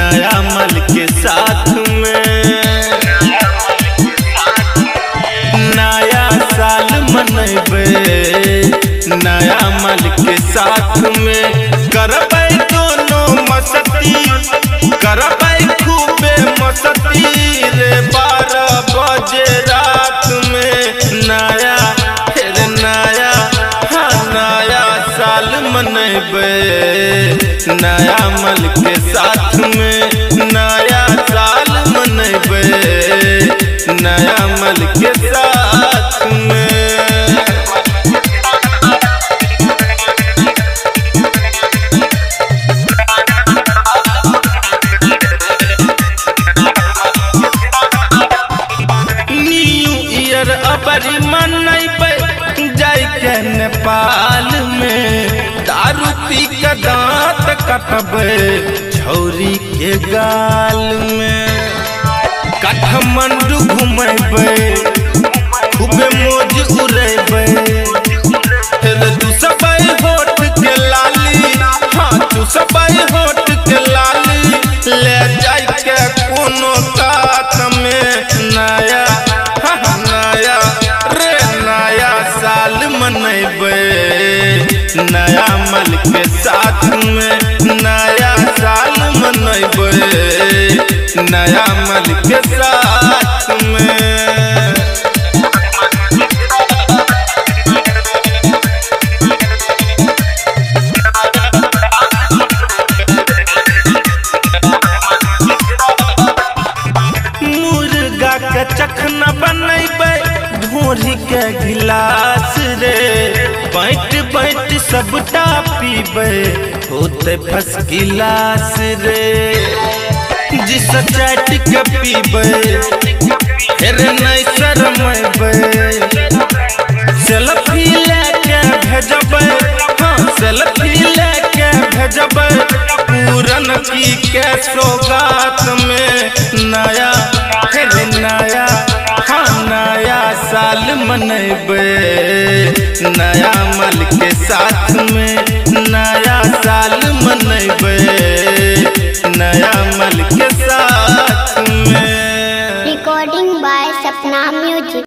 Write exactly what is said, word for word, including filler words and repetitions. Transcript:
नया मल के साथ में नया साल मनबे नया मल के साथ में करबै दोनों मस्ती करबै खूबे मस्ती रे बारह बजे रात में नया फिर नया हाँ नया साल मनबे नया मल के साथ में नया साल मनबे नया मल के साथ में। अबरी मनबे जाय के नेपाल में दारू पी के दांत कटबे छौरी के गाल में काठमांडू घुमेबे खूबे मौज उड़ेबे फिर चूसबे होठ के लाली हाँ चूसबे होठ के लाली ले जाय के कोनो कात में नया मनबे नया मल के साथ में नया साल मनबे नया मल के साथ में। मुर्गा के चखना बनैबे ढोरी के गिलास रे बैठ बैठ सबटा पीबे होते फस गिलास रे जिस चाट के पीबे फिर नहीं शरमैबे सेल्फी लेके भेजबे हाँ सेल्फी लेके भेजबे पूरन की के सौगात में नया फिर नया नया साल मनबे नया मल के साथ में नया साल मनबे नया मल के